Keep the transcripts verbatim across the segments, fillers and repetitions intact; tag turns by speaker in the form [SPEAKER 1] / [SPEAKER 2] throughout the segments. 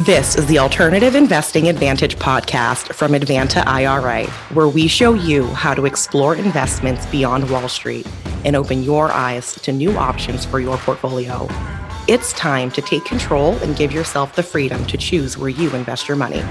[SPEAKER 1] This is the Alternative Investing Advantage podcast from Advanta I R A, where we show you how to explore investments beyond Wall Street and open your eyes to new options for your portfolio. It's time to take control and give yourself the freedom to choose where you invest your money.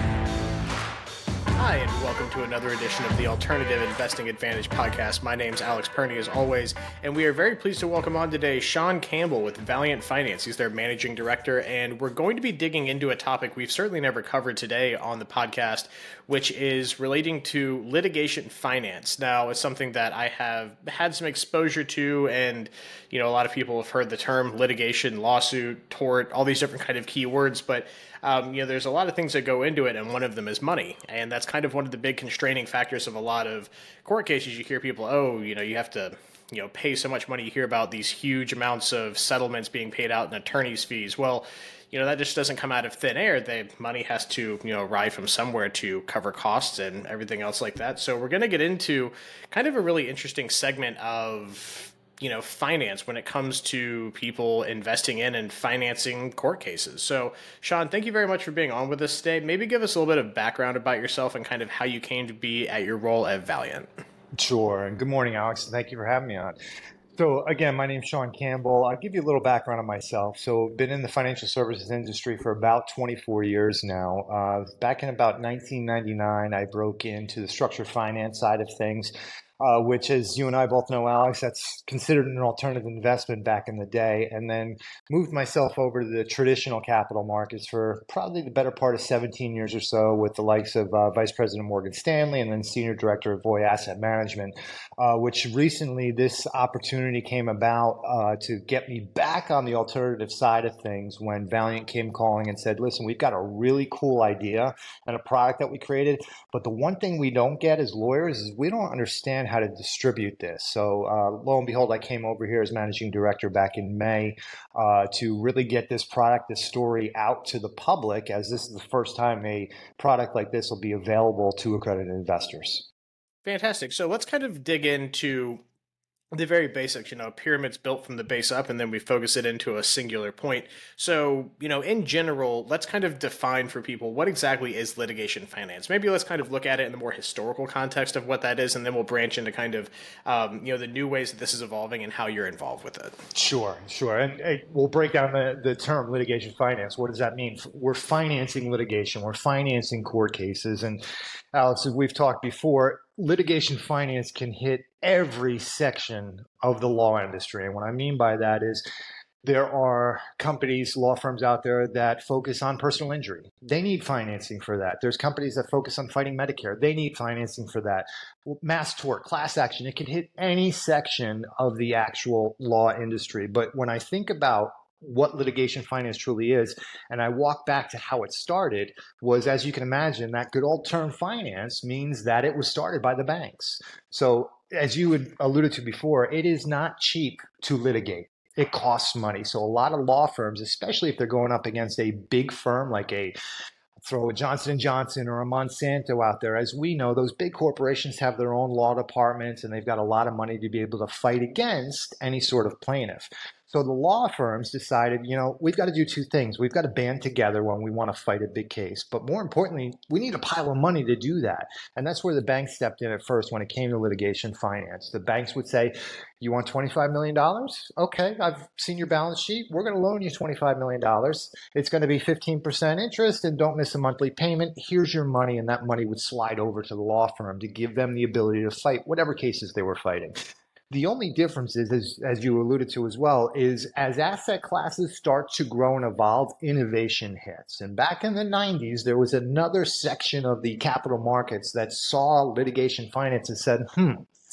[SPEAKER 2] Hi, and welcome to another edition of the Alternative Investing Advantage podcast. My name's Alex Perney, as always, and we are very pleased to welcome on today Sean Campbell with Valiant Finance. He's their managing director, and we're going to be digging into a topic we've certainly never covered today on the podcast, which is relating to litigation finance. Now, it's something that I have had some exposure to, and you know, a lot of people have heard the term litigation, lawsuit, tort, all these different kind of keywords, but Um, you know, there's a lot of things that go into it, and one of them is money. And that's kind of one of the big constraining factors of a lot of court cases. You hear people, oh, you know, you have to, you know, pay so much money. You hear about these huge amounts of settlements being paid out in attorney's fees. Well, you know, that just doesn't come out of thin air. The money has to, you know, arrive from somewhere to cover costs and everything else like that. So we're going to get into kind of a really interesting segment of, you know, finance when it comes to people investing in and financing court cases. So, Sean, thank you very much for being on with us today. Maybe give us a little bit of background about yourself and kind of how you came to be at your role at Valiant.
[SPEAKER 3] Sure. And good morning, Alex. Thank you for having me on. So again, my name's Sean Campbell. I'll give you a little background on myself. So been in the financial services industry for about twenty-four years now. Uh, back in about nineteen ninety-nine, I broke into the structured finance side of things. Uh, which, as you and I both know, Alex, that's considered an alternative investment back in the day, and then moved myself over to the traditional capital markets for probably the better part of seventeen years or so with the likes of uh, Vice President Morgan Stanley and then Senior Director of Voya Asset Management, uh, which recently this opportunity came about uh, to get me back on the alternative side of things when Valiant came calling and said, listen, we've got a really cool idea and a product that we created, but the one thing we don't get as lawyers is we don't understand how to distribute this. So uh, lo and behold, I came over here as managing director back in May uh, to really get this product, this story out to the public, as this is the first time a product like this will be available to accredited investors.
[SPEAKER 2] Fantastic. So let's kind of dig into the very basics. You know, pyramids built from the base up, and then we focus it into a singular point. So, you know, in general, let's kind of define for people what exactly is litigation finance. Maybe let's kind of look at it in the more historical context of what that is, and then we'll branch into kind of, um, you know, the new ways that this is evolving and how you're involved with it.
[SPEAKER 3] Sure, sure. And hey, we'll break down the, the term litigation finance. What does that mean? We're financing litigation. We're financing court cases. And Alex, as we've talked before, litigation finance can hit every section of the law industry. And what I mean by that is there are companies, law firms out there that focus on personal injury. They need financing for that. There's companies that focus on fighting Medicare. They need financing for that. Mass tort, class action, it can hit any section of the actual law industry. But when I think about what litigation finance truly is, and I walk back to how it started, was, as you can imagine, that good old term finance means that it was started by the banks. So as you had alluded to before, it is not cheap to litigate. It costs money. So a lot of law firms, especially if they're going up against a big firm like a throw a Johnson and Johnson or a Monsanto out there. As we know, those big corporations have their own law departments, and they've got a lot of money to be able to fight against any sort of plaintiff. So the law firms decided, you know, we've got to do two things. We've got to band together when we want to fight a big case. But more importantly, we need a pile of money to do that. And that's where the banks stepped in at first when it came to litigation finance. The banks would say, you want twenty-five million dollars? Okay, I've seen your balance sheet. We're going to loan you twenty-five million dollars. It's going to be fifteen percent interest, and don't miss a monthly payment. Here's your money. And that money would slide over to the law firm to give them the ability to fight whatever cases they were fighting. The only difference is, as, as you alluded to as well, is as asset classes start to grow and evolve, innovation hits. And back in the nineties, there was another section of the capital markets that saw litigation finance and said, hmm,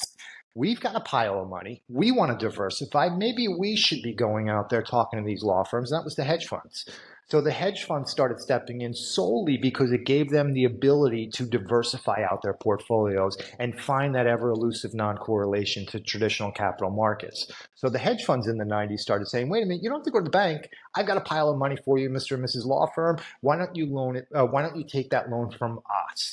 [SPEAKER 3] we've got a pile of money. We want to diversify. Maybe we should be going out there talking to these law firms. And that was the hedge funds. So the hedge funds started stepping in solely because it gave them the ability to diversify out their portfolios and find that ever elusive non-correlation to traditional capital markets. So the hedge funds in the nineties started saying, wait a minute, you don't have to go to the bank. I've got a pile of money for you, Mister and Missus Law Firm. Why don't you loan it? Uh, why don't you take that loan from us?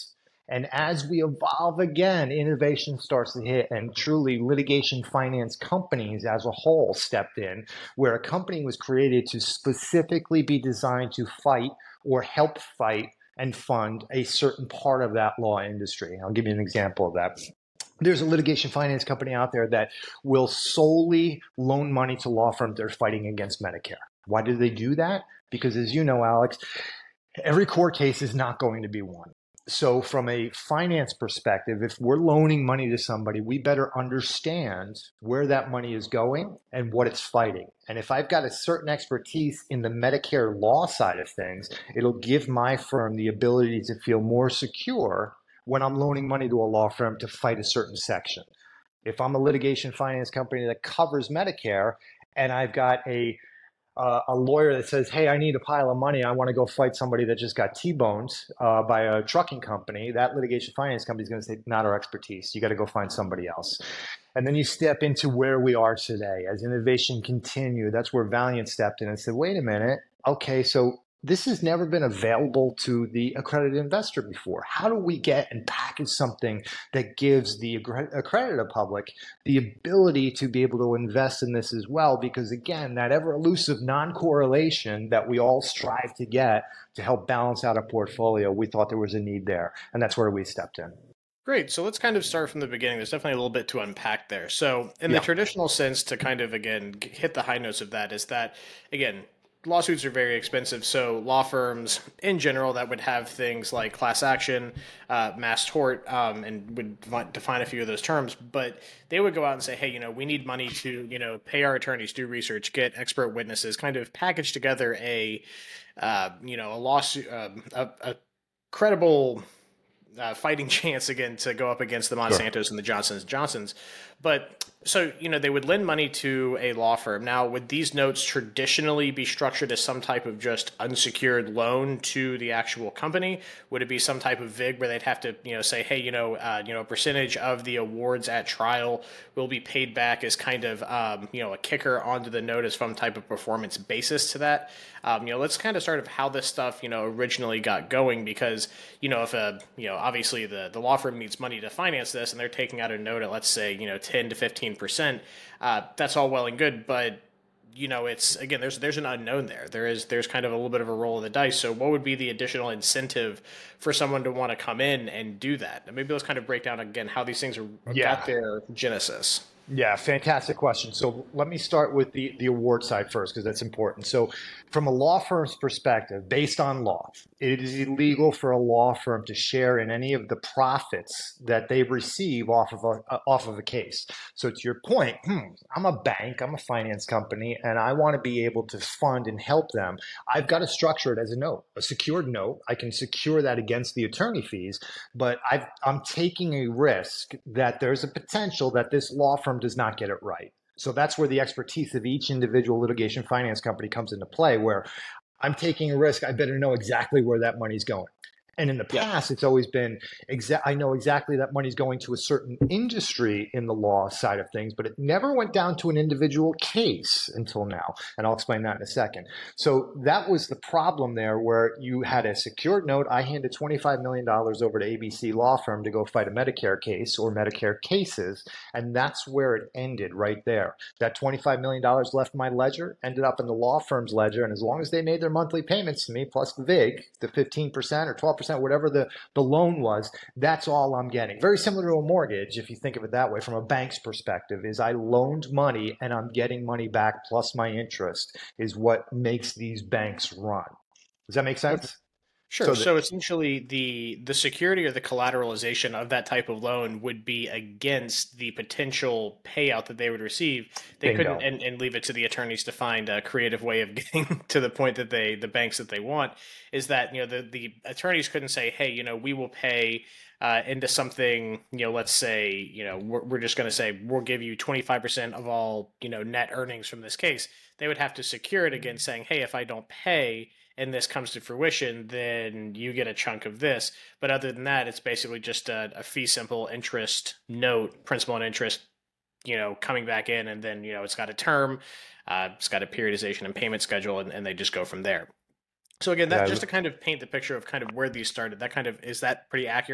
[SPEAKER 3] And as we evolve again, innovation starts to hit, and truly litigation finance companies as a whole stepped in, where a company was created to specifically be designed to fight or help fight and fund a certain part of that law industry. I'll give you an example of that. There's a litigation finance company out there that will solely loan money to law firms that are fighting against Medicare. Why do they do that? Because as you know, Alex, every court case is not going to be won. So from a finance perspective, if we're loaning money to somebody, we better understand where that money is going and what it's fighting. And if I've got a certain expertise in the Medicare law side of things, it'll give my firm the ability to feel more secure when I'm loaning money to a law firm to fight a certain section. If I'm a litigation finance company that covers Medicare and I've got a Uh, a lawyer that says, hey, I need a pile of money. I want to go fight somebody that just got T-boned uh, by a trucking company. That litigation finance company is going to say, not our expertise. You got to go find somebody else. And then you step into where we are today. As innovation continued, that's where Valiant stepped in and said, wait a minute. Okay, so this has never been available to the accredited investor before. How do we get and package something that gives the accredited public the ability to be able to invest in this as well? Because again, that ever elusive non-correlation that we all strive to get to help balance out a portfolio, we thought there was a need there. And that's where we stepped in.
[SPEAKER 2] Great. So let's kind of start from the beginning. There's definitely a little bit to unpack there. So in
[SPEAKER 3] Yeah.
[SPEAKER 2] the traditional sense, to kind of, again, hit the high notes of that is that, again, lawsuits are very expensive. So law firms in general that would have things like class action, uh, mass tort, um, and would define a few of those terms, but they would go out and say, hey, you know, we need money to, you know, pay our attorneys, do research, get expert witnesses, kind of package together a, uh, you know, a lawsuit, um, a, a credible uh, fighting chance again to go up against the Monsantos sure. and the Johnsons Johnsons. But so, you know, they would lend money to a law firm. Now, would these notes traditionally be structured as some type of just unsecured loan to the actual company? Would it be some type of V I G where they'd have to, you know, say, hey, you know, uh, you know, a percentage of the awards at trial will be paid back as kind of, um, you know, a kicker onto the note as some type of performance basis to that? Um, you know, let's kind of start of how this stuff, you know, originally got going, because, you know, if a, you know, obviously the, the law firm needs money to finance this and they're taking out a note at, let's say, you know, ten to fifteen percent, uh, that's all well and good. But, you know, it's, again, there's, there's an unknown there. There is, there's kind of a little bit of a roll of the dice. So what would be the additional incentive for someone to want to come in and do that? And maybe let's kind of break down again how these things are
[SPEAKER 3] yeah.
[SPEAKER 2] got their genesis.
[SPEAKER 3] Yeah, fantastic question. So let me start with the, the award side first, because that's important. So from a law firm's perspective, based on law, it is illegal for a law firm to share in any of the profits that they receive off of a, off of a case. So to your point, hmm, I'm a bank, I'm a finance company, and I want to be able to fund and help them. I've got to structure it as a note, a secured note. I can secure that against the attorney fees, but I've, I'm taking a risk that there's a potential that this law firm does not get it right. So that's where the expertise of each individual litigation finance company comes into play, where I'm taking a risk. I better know exactly where that money's going. And in the past, yeah. it's always been, exa- I know exactly that money's going to a certain industry in the law side of things, but it never went down to an individual case until now. And I'll explain that in a second. So that was the problem there, where you had a secured note. I handed twenty-five million dollars over to A B C Law Firm to go fight a Medicare case or Medicare cases. And that's where it ended right there. That twenty-five million dollars left my ledger, ended up in the law firm's ledger. And as long as they made their monthly payments to me, plus the V I G, the fifteen percent or twelve percent, whatever the, the loan was, that's all I'm getting. Very similar to a mortgage, if you think of it that way, from a bank's perspective, is I loaned money and I'm getting money back plus my interest is what makes these banks run. Does that make sense?
[SPEAKER 2] Sure. So, the, so essentially the the security or the collateralization of that type of loan would be against the potential payout that they would receive. They bingo. couldn't and, and leave it to the attorneys to find a creative way of getting to the point that they, the banks that they want, is that, you know, the, the attorneys couldn't say, hey, you know, we will pay uh, into something, you know, let's say, you know, we're, we're just going to say, we'll give you twenty-five percent of all, you know, net earnings from this case. They would have to secure it against saying, hey, if I don't pay, and this comes to fruition, then you get a chunk of this. But other than that, it's basically just a, a fee simple interest note, principal and interest, you know, coming back in. And then, you know, it's got a term, uh, it's got a periodization and payment schedule, and, and they just go from there. So again, that yeah, just to kind of paint the picture of kind of where these started, that kind of, is that pretty accurate?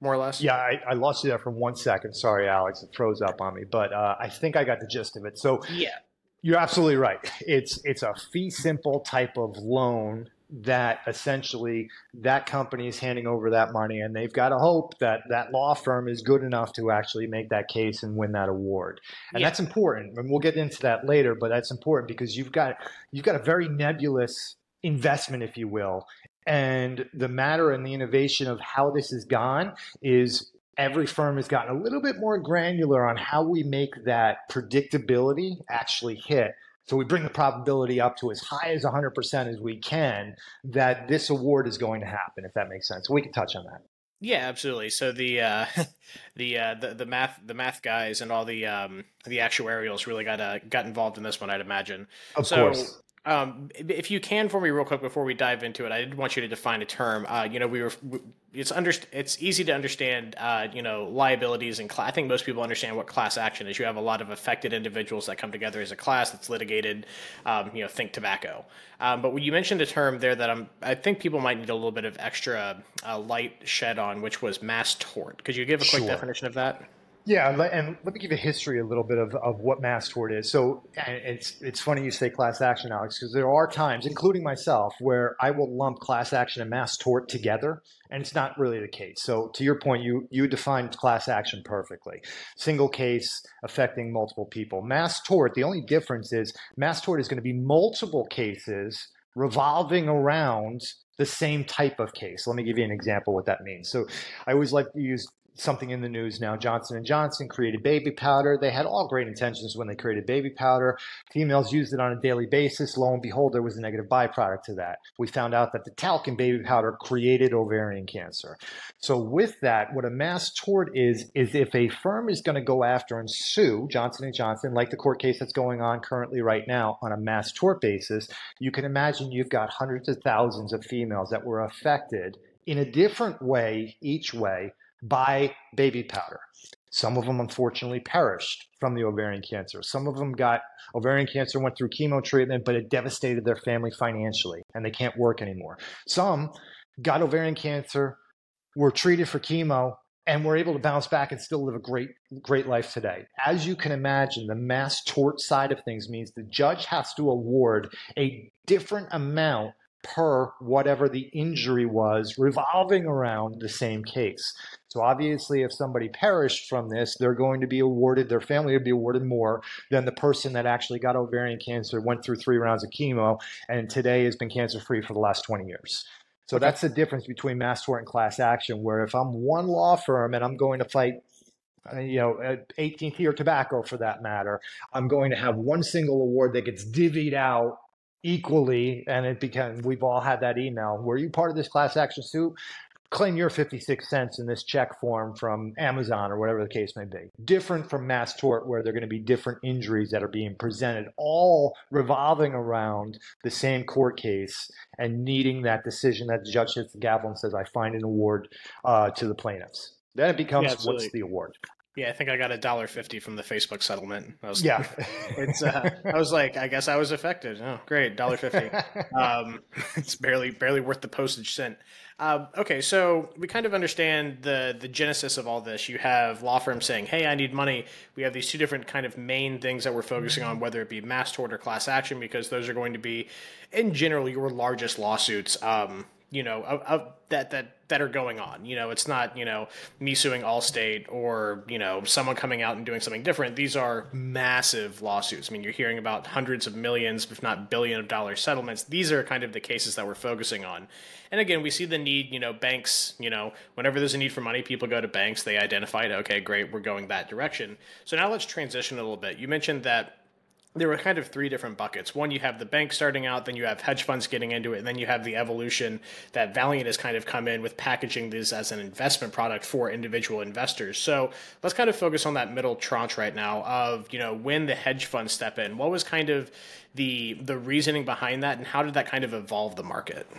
[SPEAKER 2] more or less?
[SPEAKER 3] Yeah, I, I lost you there for one second. Sorry, Alex, it froze up on me, but uh, I think I got the gist of it. So
[SPEAKER 2] Yeah.
[SPEAKER 3] you're absolutely right. It's it's a fee simple type of loan that essentially that company is handing over that money, and they've got to hope that that law firm is good enough to actually make that case and win that award. And
[SPEAKER 2] Yeah.
[SPEAKER 3] that's important. And we'll get into that later, but that's important because you've got you've got a very nebulous investment, if you will. And the matter and the innovation of how this has gone is every firm has gotten a little bit more granular on how we make that predictability actually hit. So we bring the probability up to as high as one hundred percent as we can that this award is going to happen, if that makes sense. We can touch on that.
[SPEAKER 2] Yeah, absolutely. So the uh, the, uh, the the math the math guys and all the um, the actuarials really got uh, got involved in this one, I'd imagine.
[SPEAKER 3] Of
[SPEAKER 2] so,
[SPEAKER 3] course.
[SPEAKER 2] Um, if you can, for me, real quick, before we dive into it, I did want you to define a term. Uh, you know, we were it's under it's easy to understand. Uh, you know, liabilities and cl- I think most people understand what class action is. You have a lot of affected individuals that come together as a class that's litigated. Um, you know, think tobacco. Um, but when you mentioned a term there that I'm, I think people might need a little bit of extra uh, light shed on, which was mass tort. Could you give a quick
[SPEAKER 3] Sure.
[SPEAKER 2] definition of that?
[SPEAKER 3] Yeah, and let me give a history a little bit of, of what mass tort is. So and it's it's funny you say class action, Alex, because there are times, including myself, where I will lump class action and mass tort together, and it's not really the case. So to your point, you you defined class action perfectly. Single case affecting multiple people. Mass tort, the only difference is mass tort is going to be multiple cases revolving around the same type of case. Let me give you an example of what that means. So I always like to use something in the news now. Johnson and Johnson created baby powder. They had all great intentions when they created baby powder. Females used it on a daily basis. Lo and behold, there was a negative byproduct to that. We found out that the talc in baby powder created ovarian cancer. So with that, what a mass tort is, is if a firm is going to go after and sue Johnson and Johnson, like the court case that's going on currently right now on a mass tort basis, you can imagine you've got hundreds of thousands of females that were affected in a different way, each way, by baby powder. Some of them unfortunately perished from the ovarian cancer. Some of them got ovarian cancer, went through chemo treatment, but it devastated their family financially and they can't work anymore. Some got ovarian cancer, were treated for chemo, and were able to bounce back and still live a great, great life today. As you can imagine, the mass tort side of things means the judge has to award a different amount per whatever the injury was revolving around the same case. So obviously, if somebody perished from this, they're going to be awarded, their family would be awarded more than the person that actually got ovarian cancer, went through three rounds of chemo, and today has been cancer-free for the last twenty years. So okay. That's the difference between mass tort and class action, where if I'm one law firm and I'm going to fight you know, eighteenth year tobacco for that matter, I'm going to have one single award that gets divvied out equally, and it becomes, we've all had that email. Were you part of this class action suit? Claim your fifty-six cents in this check form from Amazon or whatever the case may be. Different from mass tort, where there are going to be different injuries that are being presented, all revolving around the same court case and needing that decision that the judge hits the gavel and says, I find an award uh, to the plaintiffs. Then it becomes, yeah, what's the award?
[SPEAKER 2] Yeah, I think I got a dollar fifty from the Facebook settlement. I was,
[SPEAKER 3] yeah,
[SPEAKER 2] it's. Uh, I was like, I guess I was affected. Oh, great, dollar fifty. Um, it's barely barely worth the postage sent. Uh, okay, so we kind of understand the the genesis of all this. You have law firms saying, "Hey, I need money." We have these two different kind of main things that we're focusing on, whether it be mass tort or class action, because those are going to be, in general, your largest lawsuits. Um, you know, of, of that that that are going on. You know, it's not, you know, me suing Allstate or, you know, someone coming out and doing something different. These are massive lawsuits. I mean, you're hearing about hundreds of millions, if not billion of dollar settlements. These are kind of the cases that we're focusing on. And again, we see the need, you know, banks, you know, whenever there's a need for money, people go to banks, they identify it. Okay, great, we're going that direction. So now let's transition a little bit. You mentioned that there were kind of three different buckets. One, you have the bank starting out, then you have hedge funds getting into it, and then you have the evolution that Valiant has kind of come in with packaging this as an investment product for individual investors. So let's kind of focus on that middle tranche right now of, you know, when the hedge funds step in. What was kind of the the reasoning behind that, and how did that kind of evolve the market?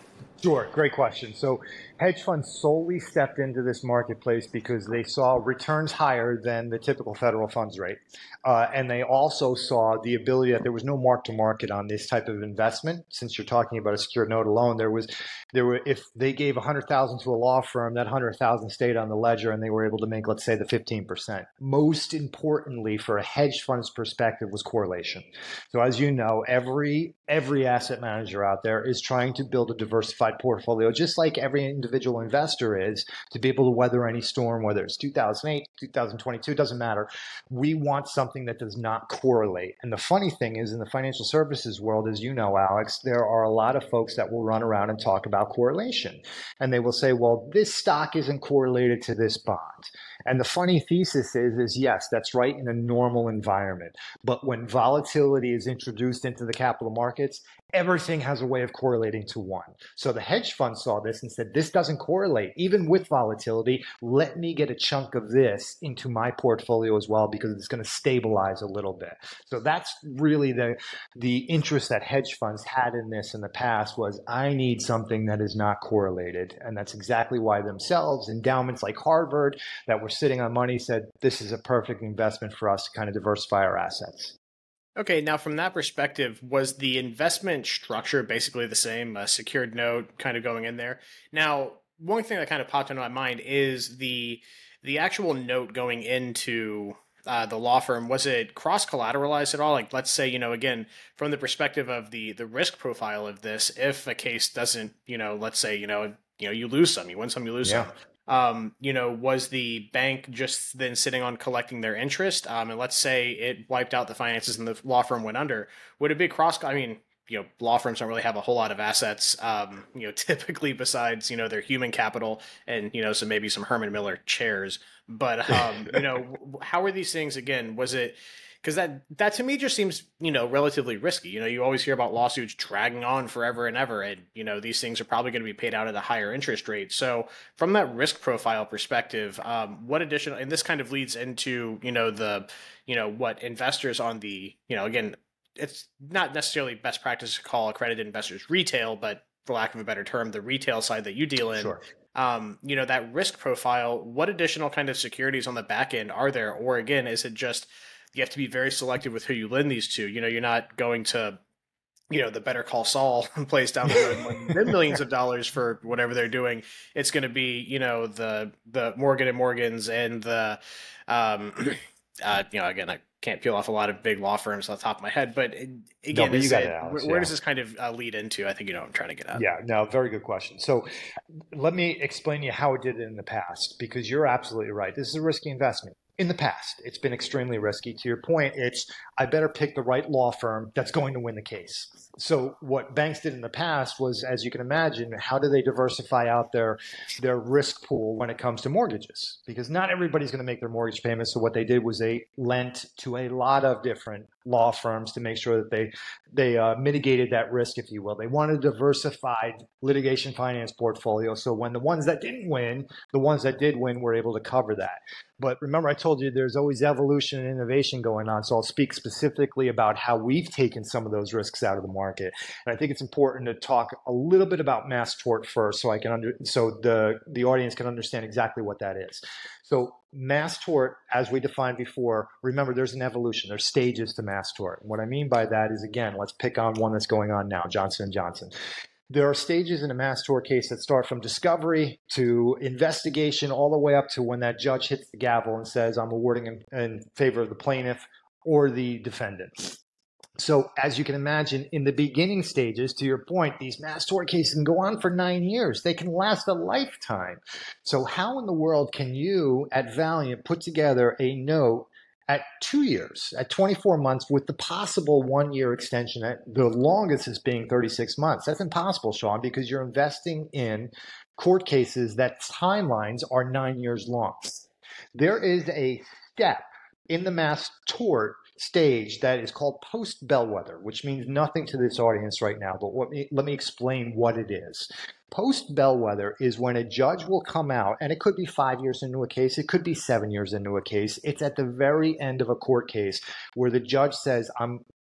[SPEAKER 3] Sure, great question. So hedge funds solely stepped into this marketplace because they saw returns higher than the typical federal funds rate. Uh, and they also saw the ability that there was no mark to market on this type of investment. Since you're talking about a secured note alone, there was, there were, if they gave one hundred thousand to a law firm, that one hundred thousand stayed on the ledger and they were able to make, let's say, the fifteen percent. Most importantly, for a hedge fund's perspective, was correlation. So as you know, every, every asset manager out there is trying to build a diversified portfolio, just like every individual investor is, to be able to weather any storm, whether it's two thousand eight, two thousand twenty-two, doesn't matter. We want something that does not correlate. And the funny thing is, in the financial services world, as you know, Alex, there are a lot of folks that will run around and talk about correlation. And they will say, well, this stock isn't correlated to this bond. And the funny thesis is, is yes, that's right in a normal environment. But when volatility is introduced into the capital markets, everything has a way of correlating to one. So the hedge fund saw this and said, this doesn't correlate. Even with volatility, let me get a chunk of this into my portfolio as well, because it's going to stabilize a little bit. So that's really the, the interest that hedge funds had in this in the past, was I need something that is not correlated. And that's exactly why themselves, endowments like Harvard that were sitting on money, said this is a perfect investment for us to kind of diversify our assets.
[SPEAKER 2] Okay, now from that perspective, was the investment structure basically the same, a secured note kind of going in there? Now, one thing that kind of popped into my mind is the the actual note going into uh, the law firm. Was it cross-collateralized at all? Like, let's say, you know, again, from the perspective of the the risk profile of this, if a case doesn't, you know, let's say, you know, you know, you lose some, you win some, you lose
[SPEAKER 3] Yeah.
[SPEAKER 2] some. Um, you know, was the bank just then sitting on collecting their interest? Um, and let's say it wiped out the finances and the law firm went under. Would it be cross? I mean, you know, law firms don't really have a whole lot of assets, um, you know, typically besides, you know, their human capital and, you know, so maybe some Herman Miller chairs. But, um, you know, how are these things again? Was it, because that, that to me just seems, you know, relatively risky. You know, you always hear about lawsuits dragging on forever and ever. And, you know, these things are probably going to be paid out at a higher interest rate. So from that risk profile perspective, um, what additional, and this kind of leads into, you know, the, you know, what investors on the, you know, again, it's not necessarily best practice to call accredited investors retail, but for lack of a better term, the retail side that you deal in.
[SPEAKER 3] Sure.
[SPEAKER 2] Um, you know, that risk profile, what additional kind of securities on the back end are there? Or again, is it just, you have to be very selective with who you lend these to? You know, you're not going to, you know, the Better Call Saul place down the road and millions of dollars for whatever they're doing. It's going to be, you know, the, the Morgan and Morgans and the, um, uh, you know, again, I can't peel off a lot of big law firms off the top of my head, but again,
[SPEAKER 3] No, but you
[SPEAKER 2] is
[SPEAKER 3] got
[SPEAKER 2] it,
[SPEAKER 3] it, Alex,
[SPEAKER 2] where
[SPEAKER 3] yeah.
[SPEAKER 2] does this kind of uh, lead into? I think you know what I'm trying to get at.
[SPEAKER 3] Yeah, no, very good question. So let me explain to you how it did it in the past, because you're absolutely right. This is a risky investment. In the past, it's been extremely risky. To your point, it's, I better pick the right law firm that's going to win the case. So what banks did in the past was, as you can imagine, how do they diversify out their, their risk pool when it comes to mortgages? Because not everybody's going to make their mortgage payments. So what they did was they lent to a lot of different law firms to make sure that they, they uh, mitigated that risk, if you will. They wanted a diversified litigation finance portfolio. So when the ones that didn't win, the ones that did win were able to cover that. But remember, I told you there's always evolution and innovation going on. So I'll speak specifically about how we've taken some of those risks out of the market. And I think it's important to talk a little bit about mass tort first, so I can under, so the, the audience can understand exactly what that is. So mass tort, as we defined before, remember there's an evolution. There's stages to mass tort. And what I mean by that is, again, let's pick on one that's going on now, Johnson and Johnson. There are stages in a mass tort case that start from discovery to investigation, all the way up to when that judge hits the gavel and says, I'm awarding in, in favor of the plaintiff or the defendant. So as you can imagine, in the beginning stages, to your point, these mass tort cases can go on for nine years. They can last a lifetime. So how in the world can you at Valiant put together a note at two years, at twenty-four months, with the possible one-year extension, at the longest is being thirty-six months? That's impossible, Sean, because you're investing in court cases that timelines are nine years long. There is a step in the mass tort stage that is called post-bellwether, which means nothing to this audience right now, but what me, let me explain what it is. Post-bellwether is when a judge will come out, and it could be five years into a case, it could be seven years into a case. It's at the very end of a court case where the judge says, I'm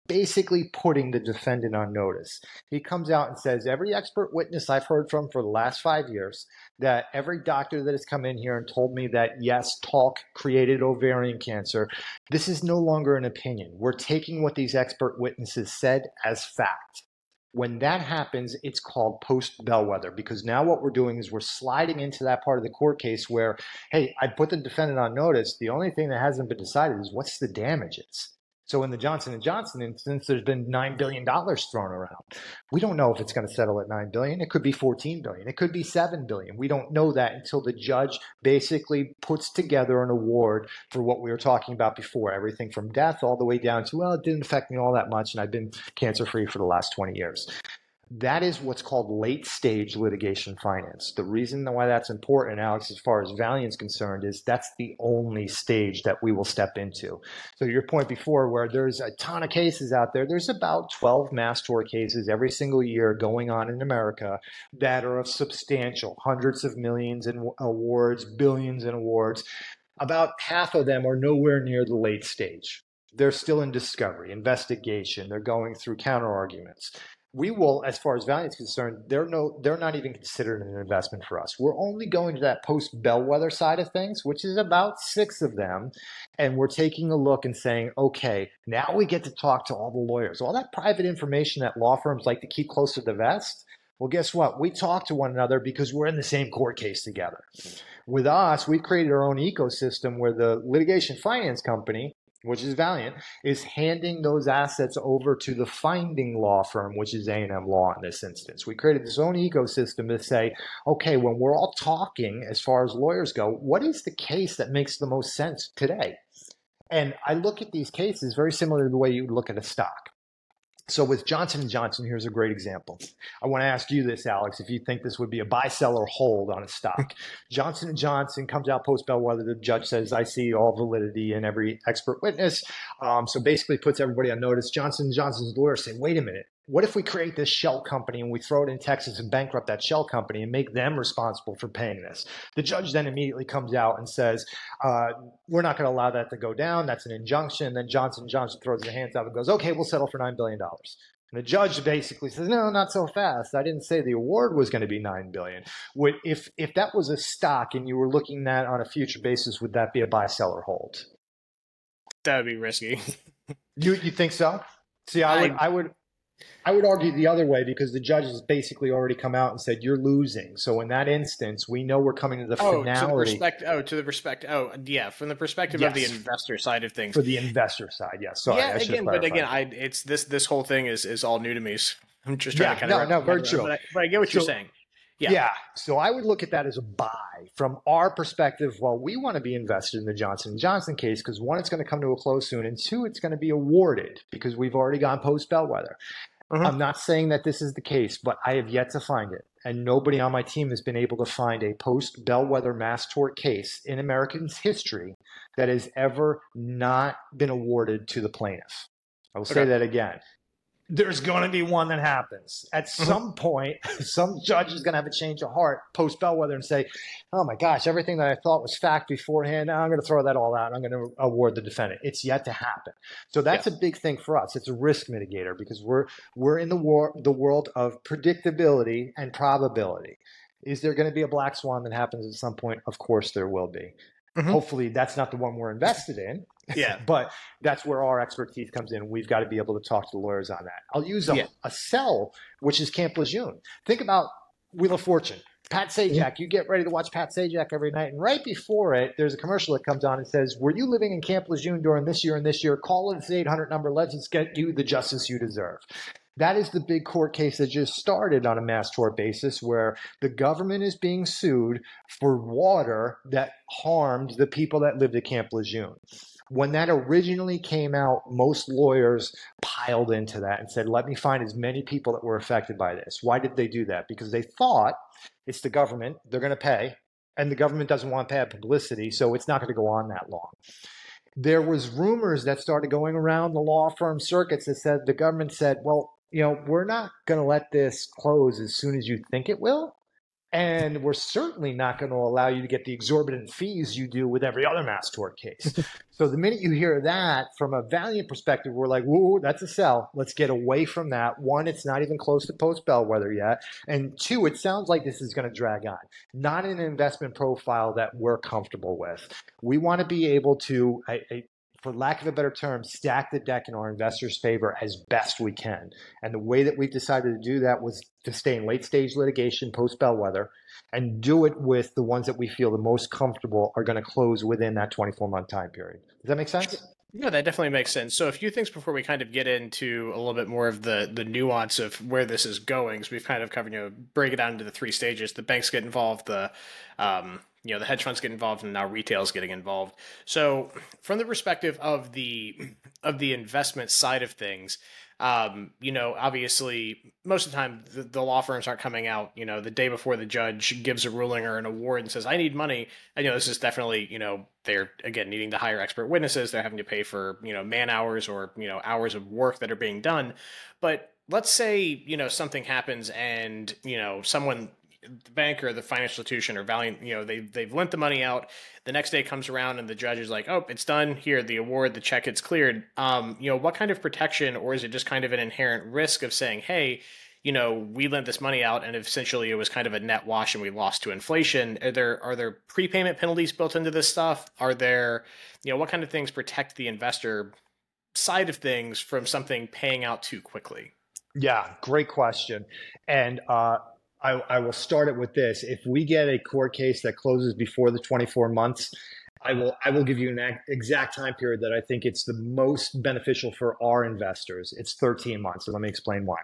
[SPEAKER 3] basically putting the defendant on notice. He comes out and says, every expert witness I've heard from for the last five years, that every doctor that has come in here and told me that, yes, talc created ovarian cancer, this is no longer an opinion. We're taking what these expert witnesses said as fact. When that happens, it's called post-bellwether, because now what we're doing is we're sliding into that part of the court case where, hey, I put the defendant on notice. The only thing that hasn't been decided is what's the damages. So in the Johnson and Johnson instance, there's been nine billion dollars thrown around. We don't know if it's going to settle at nine billion dollars. It could be fourteen billion dollars. It could be seven billion dollars. We don't know that until the judge basically puts together an award for what we were talking about before, everything from death all the way down to, well, it didn't affect me all that much, and I've been cancer-free for the last twenty years. That is what's called late-stage litigation finance. The reason why that's important, Alex, as far as Valiant's concerned, is that's the only stage that we will step into. So your point before, where there's a ton of cases out there, there's about twelve mass tort cases every single year going on in America that are of substantial, hundreds of millions in awards, billions in awards. About half of them are nowhere near the late stage. They're still in discovery, investigation. They're going through counter arguments. We will, as far as Valiant's concerned, they're no, they're not even considered an investment for us. We're only going to that post-bellwether side of things, which is about six of them, and we're taking a look and saying, okay, now we get to talk to all the lawyers. All that private information that law firms like to keep close to the vest, well, guess what? We talk to one another because we're in the same court case together. With us, we've created our own ecosystem where the litigation finance company, which is Valiant, is handing those assets over to the finding law firm, which is A and M Law in this instance. We created this own ecosystem to say, okay, when we're all talking as far as lawyers go, what is the case that makes the most sense today? And I look at these cases very similar to the way you would look at a stock. So with Johnson and Johnson, here's a great example. I want to ask you this, Alex, if you think this would be a buy, sell, or hold on a stock. Johnson and Johnson comes out post-bellwether. The judge says, I see all validity in every expert witness. Um, so basically puts everybody on notice. Johnson and Johnson's lawyers say, wait a minute. What if we create this shell company and we throw it in Texas and bankrupt that shell company and make them responsible for paying this? The judge then immediately comes out and says, uh, we're not going to allow that to go down. That's an injunction. Then Johnson and Johnson throws their hands up and goes, okay, we'll settle for nine billion dollars. And the judge basically says, no, not so fast. I didn't say the award was going to be nine billion dollars. Would, if, if that was a stock and you were looking at on a future basis, would that be a buy, sell, or hold?
[SPEAKER 2] That would be risky.
[SPEAKER 3] you, you think so? See, I would, I, I would, I would argue the other way because the judge has basically already come out and said you're losing. So in that instance, we know we're coming to the
[SPEAKER 2] oh,
[SPEAKER 3] finality.
[SPEAKER 2] To the respect, oh, to the respect. Oh, yeah, from the perspective
[SPEAKER 3] yes.
[SPEAKER 2] of the investor side of things.
[SPEAKER 3] For the investor side, yes. Sorry,
[SPEAKER 2] yeah,
[SPEAKER 3] I
[SPEAKER 2] again, but again, I it's this this whole thing is is all new to me. So I'm just trying
[SPEAKER 3] yeah,
[SPEAKER 2] to kind of
[SPEAKER 3] no, no, very true.
[SPEAKER 2] But I, but I get what
[SPEAKER 3] so,
[SPEAKER 2] you're saying. Yeah.
[SPEAKER 3] yeah. So I would look at that as a buy from our perspective. Well, we want to be invested in the Johnson and Johnson case because one, it's going to come to a close soon, and two, it's going to be awarded because we've already gone post-bellwether. Uh-huh. I'm not saying that this is the case, but I have yet to find it. And nobody on my team has been able to find a post-bellwether mass tort case in American history that has ever not been awarded to the plaintiff. I will say okay. that again. There's going to be one that happens. At some point, some judge is going to have a change of heart post-bellwether and say, oh my gosh, everything that I thought was fact beforehand, now I'm going to throw that all out. I'm going to award the defendant. It's yet to happen. So that's yeah. a big thing for us. It's a risk mitigator because we're we're in the, war, the world of predictability and probability. Is there going to be a black swan that happens at some point? Of course there will be. Mm-hmm. Hopefully that's not the one we're invested in.
[SPEAKER 2] Yeah.
[SPEAKER 3] But that's where our expertise comes in. We've got to be able to talk to the lawyers on that. I'll use a, yeah. a sell, which is Camp Lejeune. Think about Wheel of Fortune. Pat Sajak, mm-hmm. you get ready to watch Pat Sajak every night. And right before it, there's a commercial that comes on and says, were you living in Camp Lejeune during this year and this year? Call this eight hundred number. Let's get you the justice you deserve. That is the big court case that just started on a mass tort basis where the government is being sued for water that harmed the people that lived at Camp Lejeune. When that originally came out, most lawyers piled into that and said, let me find as many people that were affected by this. Why did they do that? Because they thought it's the government, they're going to pay, and the government doesn't want bad publicity, so it's not going to go on that long. There was rumors that started going around the law firm circuits that said the government said, well, you know, we're not going to let this close as soon as you think it will. And we're certainly not going to allow you to get the exorbitant fees you do with every other mass tort case. So the minute you hear that, from a Valiant perspective, we're like, whoa, that's a sell. Let's get away from that. One, it's not even close to post-bellwether yet. And two, it sounds like this is going to drag on. Not an investment profile that we're comfortable with. We want to be able to, I, I, for lack of a better term, stack the deck in our investors' favor as best we can. And the way that we've decided to do that was to stay in late stage litigation post-bellwether and do it with the ones that we feel the most comfortable are going to close within that twenty-four month time period. Does that make sense?
[SPEAKER 2] Yeah, that definitely makes sense. So a few things before we kind of get into a little bit more of the the nuance of where this is going. So we've kind of covered, you know, break it down into the three stages. The banks get involved, the um, you know, the hedge funds get involved, and now retail is getting involved. So from the perspective of the of the investment side of things, um, you know, obviously most of the time the, the law firms aren't coming out, you know, the day before the judge gives a ruling or an award and says, I need money. And, you know, this is definitely, you know, they're, again, needing to hire expert witnesses. They're having to pay for, you know, man hours or, you know, hours of work that are being done. But let's say, you know, something happens and, you know, someone, the bank or the financial institution or Valiant, you know, they, they've lent the money out. The next day comes around and the judge is like, oh, it's done. Here, the award, the check, it's cleared. Um, you know, what kind of protection, or is it just kind of an inherent risk of saying, hey, you know, we lent this money out and essentially it was kind of a net wash and we lost to inflation. Are there, are there prepayment penalties built into this stuff? Are there, you know, what kind of things protect the investor side of things from something paying out too quickly?
[SPEAKER 3] Yeah, great question. And, uh, I, I will start it with this. If we get a court case that closes before the twenty-four months, I will I will give you an exact time period that I think it's the most beneficial for our investors. It's thirteen months. So let me explain why.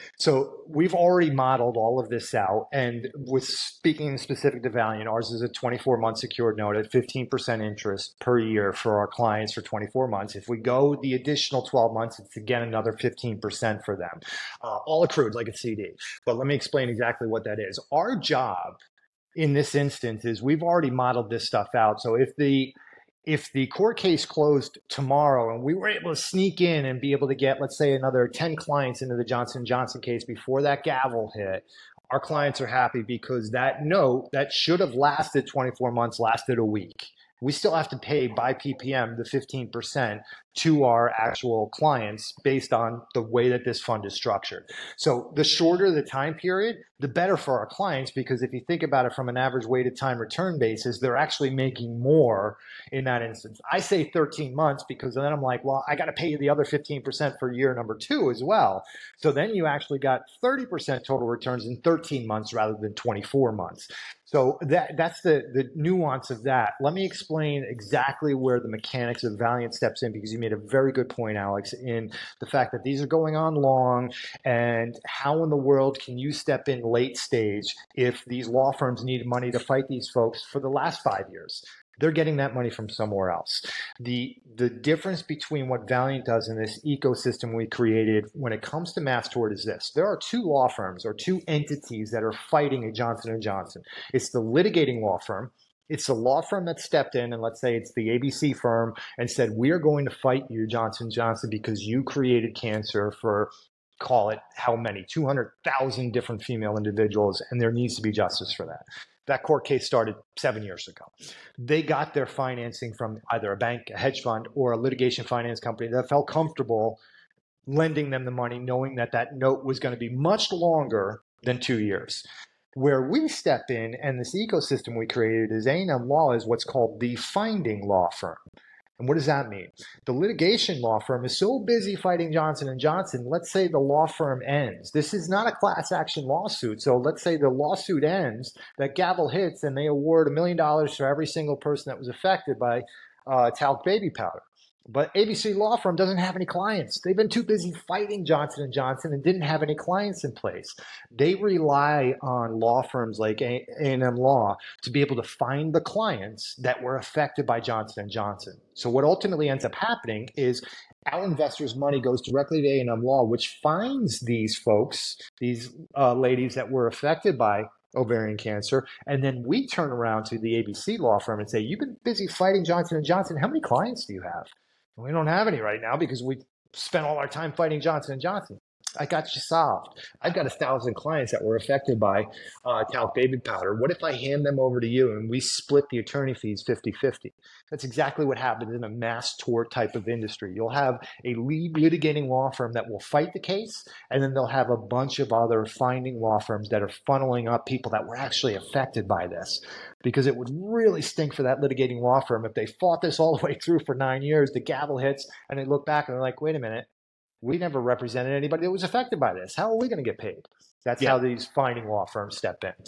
[SPEAKER 3] So we've already modeled all of this out. And with speaking specific to Valiant, ours is a twenty-four month secured note at fifteen percent interest per year for our clients for twenty-four months. If we go the additional twelve months, it's again another fifteen percent for them, uh, all accrued like a C D. But let me explain exactly what that is. Our job in this instance is we've already modeled this stuff out. So if the if the court case closed tomorrow and we were able to sneak in and be able to get, let's say, another ten clients into the Johnson and Johnson case before that gavel hit, our clients are happy because that note that should have lasted twenty-four months lasted a week. We still have to pay by P P M the fifteen percent to our actual clients based on the way that this fund is structured. So the shorter the time period, the better for our clients, because if you think about it from an average weighted time return basis, they're actually making more in that instance. I say thirteen months because then I'm like, well, I got to pay you the other fifteen percent for year number two as well. So then you actually got thirty percent total returns in thirteen months rather than twenty-four months. So that that's the, the nuance of that. Let me explain exactly where the mechanics of Valiant steps in, because you made a very good point, Alex, in the fact that these are going on long, and how in the world can you step in late stage if these law firms need money to fight these folks for the last five years? They're getting that money from somewhere else. The the difference between what Valiant does in this ecosystem we created when it comes to mass tort is this. There are two law firms or two entities that are fighting a Johnson and Johnson. It's the litigating law firm. It's the law firm that stepped in, and let's say it's the A B C firm, and said, we are going to fight you, Johnson and Johnson, because you created cancer for, call it how many, two hundred thousand different female individuals, and there needs to be justice for that. That court case started seven years ago. They got their financing from either a bank, a hedge fund, or a litigation finance company that felt comfortable lending them the money, knowing that that note was going to be much longer than two years. Where we step in, and this ecosystem we created is A and M Law is what's called the finding law firm. And what does that mean? The litigation law firm is so busy fighting Johnson and Johnson. Let's say the law firm ends. This is not a class action lawsuit. So let's say the lawsuit ends, that gavel hits, and they award a million dollars for every single person that was affected by uh, talc baby powder. But A B C Law Firm doesn't have any clients. They've been too busy fighting Johnson and Johnson and didn't have any clients in place. They rely on law firms like A and M Law to be able to find the clients that were affected by Johnson and Johnson. So what ultimately ends up happening is our investors' money goes directly to A and M Law, which finds these folks, these uh, ladies that were affected by ovarian cancer, and then we turn around to the A B C Law Firm and say, you've been busy fighting Johnson and Johnson. How many clients do you have? We don't have any right now because we spent all our time fighting Johnson and Johnson. I got you solved. I've got a thousand clients that were affected by uh, talc baby powder. What if I hand them over to you and we split the attorney fees fifty-fifty? That's exactly what happens in a mass tort type of industry. You'll have a lead litigating law firm that will fight the case, and then they'll have a bunch of other finding law firms that are funneling up people that were actually affected by this. Because it would really stink for that litigating law firm if they fought this all the way through for nine years, the gavel hits, and they look back and they're like, wait a minute, we never represented anybody that was affected by this. How are we going to get paid? That's yeah. how these finding law firms step in.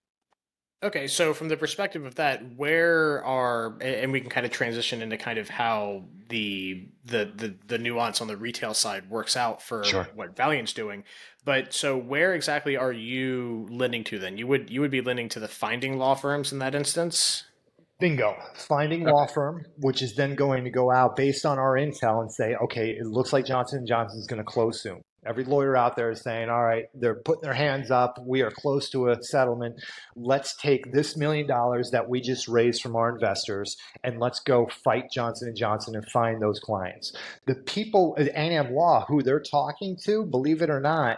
[SPEAKER 2] Okay, so from the perspective of that, where are, and we can kind of transition into kind of how the the the, the nuance on the retail side works out for sure. what Valiant's doing. But so where exactly are you lending to then? You would you would be lending to the finding law firms in that instance?
[SPEAKER 3] Bingo. Finding okay. law firm, which is then going to go out based on our intel and say, okay, it looks like Johnson and Johnson is going to close soon. Every lawyer out there is saying, all right, they're putting their hands up. We are close to a settlement. Let's take this million dollars that we just raised from our investors and let's go fight Johnson and Johnson and find those clients. The people at A N A M Law who they're talking to, believe it or not,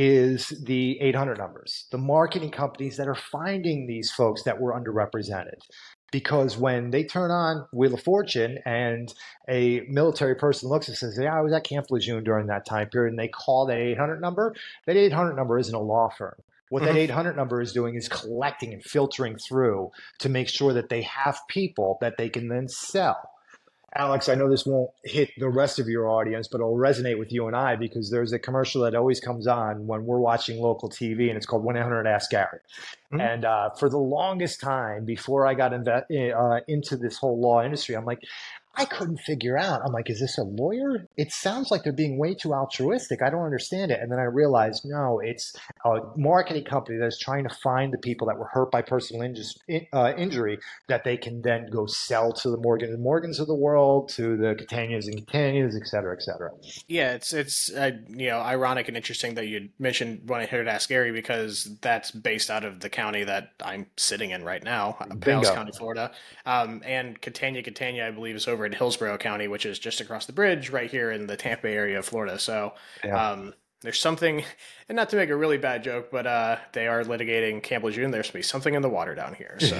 [SPEAKER 3] is the eight hundred numbers, the marketing companies that are finding these folks that were underrepresented. Because when they turn on Wheel of Fortune and a military person looks and says, yeah, I was at Camp Lejeune during that time period, and they call that eight hundred number, that eight hundred number isn't a law firm. What mm-hmm. that eight hundred number is doing is collecting and filtering through to make sure that they have people that they can then sell. Alex, I know this won't hit the rest of your audience, but it'll resonate with you and I because there's a commercial that always comes on when we're watching local T V, and it's called one eight hundred ask Gary. Mm-hmm. And uh, for the longest time, before I got inve- uh, into this whole law industry, I'm like, I couldn't figure out. I'm like, is this a lawyer? It sounds like they're being way too altruistic. I don't understand it. And then I realized, no, it's a marketing company that's trying to find the people that were hurt by personal inju- uh, injury that they can then go sell to the Morgan and Morgans of the world, to the Catanias and Catanias, et cetera, et cetera.
[SPEAKER 2] Yeah, it's it's uh, you know ironic and interesting that you mentioned one eight hundred ask Gary because that's based out of the county that I'm sitting in right now, Pinellas County, Florida, um, and Catania, Catania, I believe, is over in Hillsborough County, which is just across the bridge right here in the Tampa Bay area of Florida. So yeah. um, there's something, and not to make a really bad joke, but uh, they are litigating Camp Lejeune. There's to be something in the water down here. So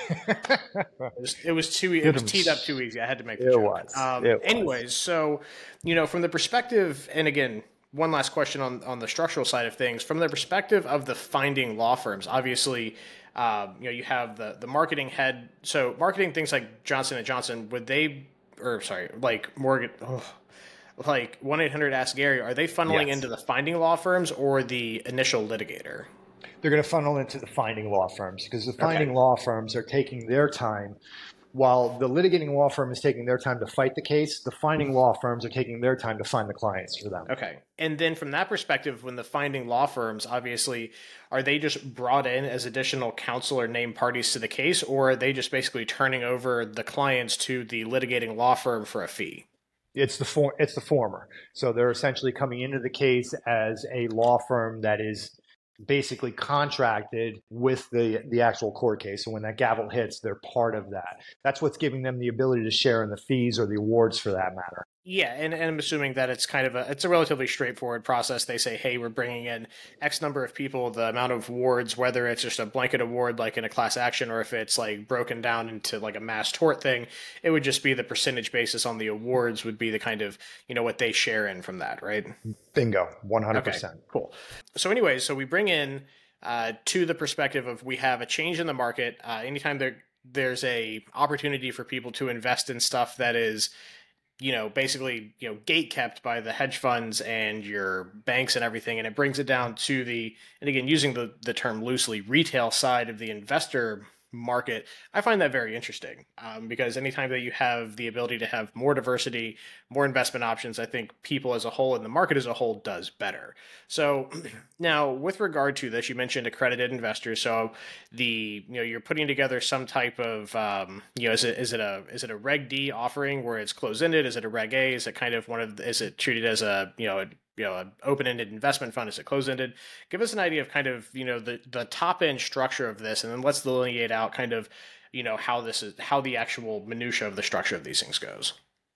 [SPEAKER 2] it, was, it was too, it was teed up too easy. I had to make the
[SPEAKER 3] it
[SPEAKER 2] joke.
[SPEAKER 3] Was.
[SPEAKER 2] Um,
[SPEAKER 3] it
[SPEAKER 2] anyways,
[SPEAKER 3] was.
[SPEAKER 2] so, you know, from the perspective, and again, one last question on, on the structural side of things, from the perspective of the finding law firms, obviously, um, you know, you have the, the marketing head. So marketing things like Johnson and Johnson, would they, or sorry, like Morgan, oh, like one eight hundred ask Gary, are they funneling yes. into the finding law firms or the initial litigator?
[SPEAKER 3] They're going to funnel into the finding law firms because the finding
[SPEAKER 2] okay.
[SPEAKER 3] law firms are taking their time. While the litigating law firm is taking their time to fight the case, the finding law firms are taking their time to find the clients for them.
[SPEAKER 2] Okay. And then from that perspective, when the finding law firms, obviously, are they just brought in as additional counsel or named parties to the case, or are they just basically turning over the clients to the litigating law firm for a fee?
[SPEAKER 3] It's the for, it's the former. So they're essentially coming into the case as a law firm that is basically contracted with the the actual court case. So when that gavel hits, they're part of that. That's what's giving them the ability to share in the fees or the awards for that matter.
[SPEAKER 2] Yeah, and, and I'm assuming that it's kind of a it's a relatively straightforward process. They say, hey, we're bringing in X number of people, the amount of awards, whether it's just a blanket award like in a class action or if it's like broken down into like a mass tort thing, it would just be the percentage basis on the awards would be the kind of, you know, what they share in from that, right?
[SPEAKER 3] Bingo, one hundred percent.
[SPEAKER 2] Okay, cool. So anyways, so we bring in uh, to the perspective of we have a change in the market. Uh, anytime there there's a opportunity for people to invest in stuff that is, you know, basically, you know, gate kept by the hedge funds and your banks and everything. And it brings it down to the, and again, using the, the term loosely, retail side of the investor market. I find that very interesting um, because anytime that you have the ability to have more diversity, more investment options, I think people as a whole and the market as a whole does better. So now with regard to this, you mentioned accredited investors. So the, you know, you're putting together some type of, um, you know, is it, is it a, is it a Reg D offering where it's closed ended? Is it a Reg A? Is it kind of one of, is it treated as a, you know, a, you know, an open-ended investment fund? Is it closed-ended? Give us an idea of kind of, you know, the, the top-end structure of this, and then let's delineate out kind of, you know, how this is, how the actual minutia of the structure of these things goes.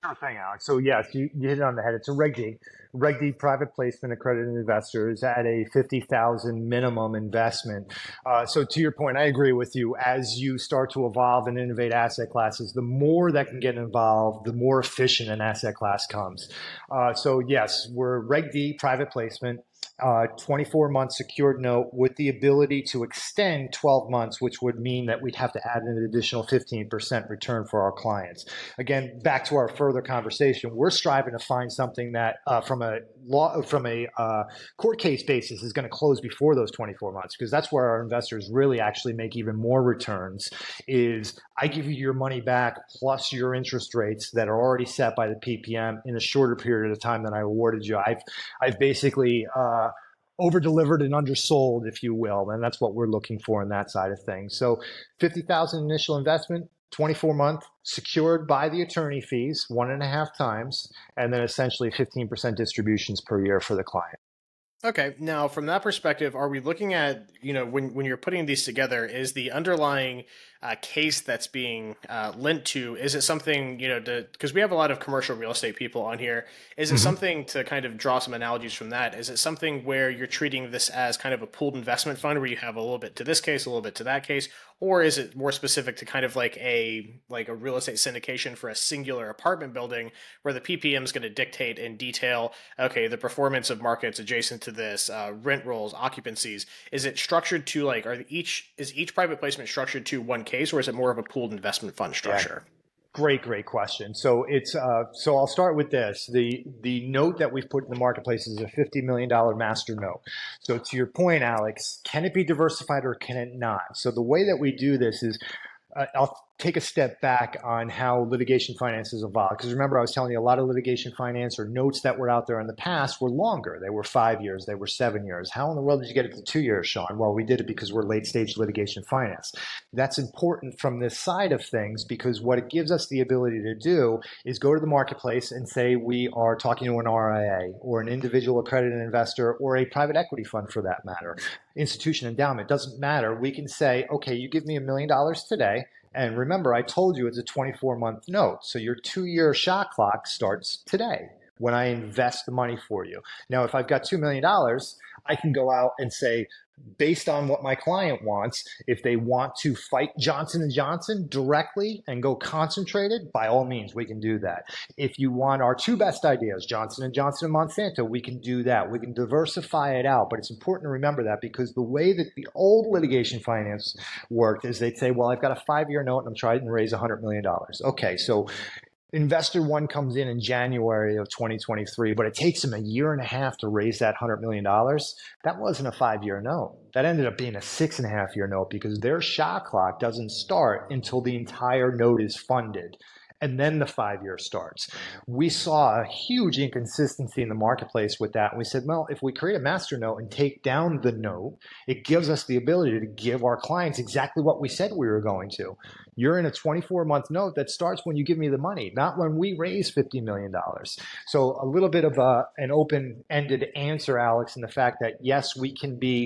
[SPEAKER 3] Sure thing, Alex. So yes, you, you hit it on the head. It's a Reg D, Reg D private placement accredited investors at a fifty thousand minimum investment. Uh, so to your point, I agree with you. As you start to evolve and innovate asset classes, the more that can get involved, the more efficient an asset class comes. Uh, so yes, we're Reg D private placement. Uh, twenty-four month secured note with the ability to extend twelve months, which would mean that we'd have to add an additional fifteen percent return for our clients. Again, back to our further conversation, we're striving to find something that uh, from a law, from a uh, court case basis is going to close before those twenty-four months, because that's where our investors really actually make even more returns. Is I give you your money back plus your interest rates that are already set by the P P M in a shorter period of time than I awarded you. I've I've basically uh, over delivered and undersold, if you will, and that's what we're looking for in that side of things. So fifty thousand initial investment, twenty-four month, secured by the attorney fees, one and a half times, and then essentially fifteen percent distributions per year for the client.
[SPEAKER 2] Okay. Now, from that perspective, are we looking at, you know, when, when you're putting these together, is the underlying uh, case that's being uh, lent to, is it something, you know, to, because we have a lot of commercial real estate people on here, is it mm-hmm. something to kind of draw some analogies from that? Is it something where you're treating this as kind of a pooled investment fund where you have a little bit to this case, a little bit to that case, or is it more specific to kind of like a like a real estate syndication for a singular apartment building where the P P M is going to dictate in detail, okay, the performance of markets adjacent to this, uh, rent rolls, occupancies? Is it structured to like, are each is each private placement structured to one case, or is it more of a pooled investment fund structure?
[SPEAKER 3] Yeah. Great, great question. So it's uh, so I'll start with this. The the note that we've put in the marketplace is a fifty million dollars master note. So to your point, Alex, can it be diversified or can it not? So the way that we do this is uh, I'll take a step back on how litigation finance has evolved. Because remember, I was telling you a lot of litigation finance or notes that were out there in the past were longer. They were five years, they were seven years. How in the world did you get it to two years, Sean? Well, we did it because we're late stage litigation finance. That's important from this side of things because what it gives us the ability to do is go to the marketplace and say we are talking to an R I A or an individual accredited investor or a private equity fund for that matter, institution, endowment, doesn't matter. We can say, okay, you give me a million dollars today. And remember, I told you it's a twenty-four month note. So your two year shot clock starts today when I invest the money for you. Now, if I've got two million dollars, I can go out and say, based on what my client wants, if they want to fight Johnson and Johnson directly and go concentrated, by all means, we can do that. If you want our two best ideas, Johnson and Johnson and Monsanto, we can do that. We can diversify it out. But it's important to remember that because the way that the old litigation finance worked is they'd say, well, I've got a five-year note and I'm trying to raise one hundred million dollars. Okay, so investor one comes in in January of twenty twenty-three, but it takes them a year and a half to raise that one hundred million dollars. That wasn't a five-year note. That ended up being a six and a half year note because their shot clock doesn't start until the entire note is funded. And then the five year starts. We saw a huge inconsistency in the marketplace with that. And we said, well, if we create a master note and take down the note, it gives us the ability to give our clients exactly what we said we were going to. You're in a twenty-four month note that starts when you give me the money, not when we raise fifty million dollars. So a little bit of a, an open-ended answer, Alex, in the fact that yes, we can be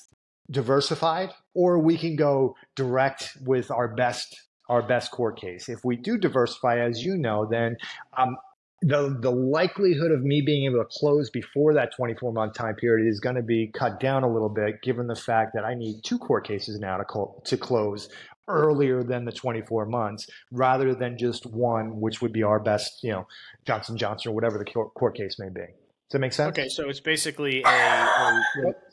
[SPEAKER 3] diversified or we can go direct with our best our best court case. If we do diversify, as you know, then um, the the likelihood of me being able to close before that twenty-four month time period is going to be cut down a little bit, given the fact that I need two court cases now to cl- to close earlier than the twenty-four months, rather than just one, which would be our best, you know, Johnson Johnson or whatever the court, court case may be. Does that make sense?
[SPEAKER 2] Okay, so it's basically a. a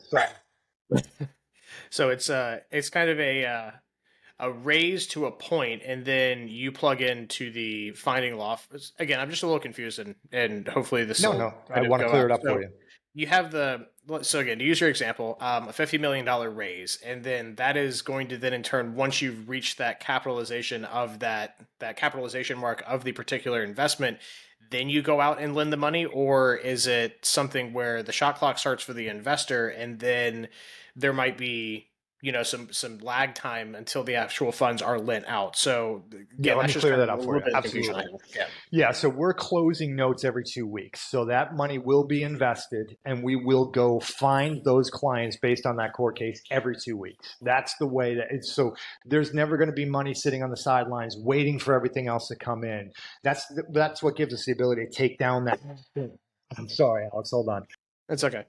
[SPEAKER 2] Sorry. So it's uh it's kind of a. Uh, a raise to a point, and then you plug into the finding law. Again, I'm just a little confused, and, and hopefully this
[SPEAKER 3] No, no, I want to clear
[SPEAKER 2] out.
[SPEAKER 3] it up
[SPEAKER 2] so
[SPEAKER 3] for you.
[SPEAKER 2] You have the, so again, to use your example, um, a fifty million dollars raise, and then that is going to then in turn, once you've reached that capitalization of that, that capitalization mark of the particular investment, then you go out and lend the money, or is it something where the shot clock starts for the investor, and then there might be you know, some some lag time until the actual funds are lent out. So
[SPEAKER 3] Yeah,
[SPEAKER 2] again,
[SPEAKER 3] let
[SPEAKER 2] that's
[SPEAKER 3] me
[SPEAKER 2] just
[SPEAKER 3] clear
[SPEAKER 2] kind
[SPEAKER 3] that
[SPEAKER 2] of
[SPEAKER 3] up
[SPEAKER 2] a
[SPEAKER 3] for
[SPEAKER 2] little
[SPEAKER 3] you.
[SPEAKER 2] bit of confusion I
[SPEAKER 3] Absolutely.
[SPEAKER 2] have. Yeah.
[SPEAKER 3] Yeah, so we're closing notes every two weeks. So that money will be invested and we will go find those clients based on that court case every two weeks. That's the way that it's so there's never going to be money sitting on the sidelines waiting for everything else to come in. That's that's what gives us the ability to take down that. I'm sorry, Alex, hold on.
[SPEAKER 2] It's okay.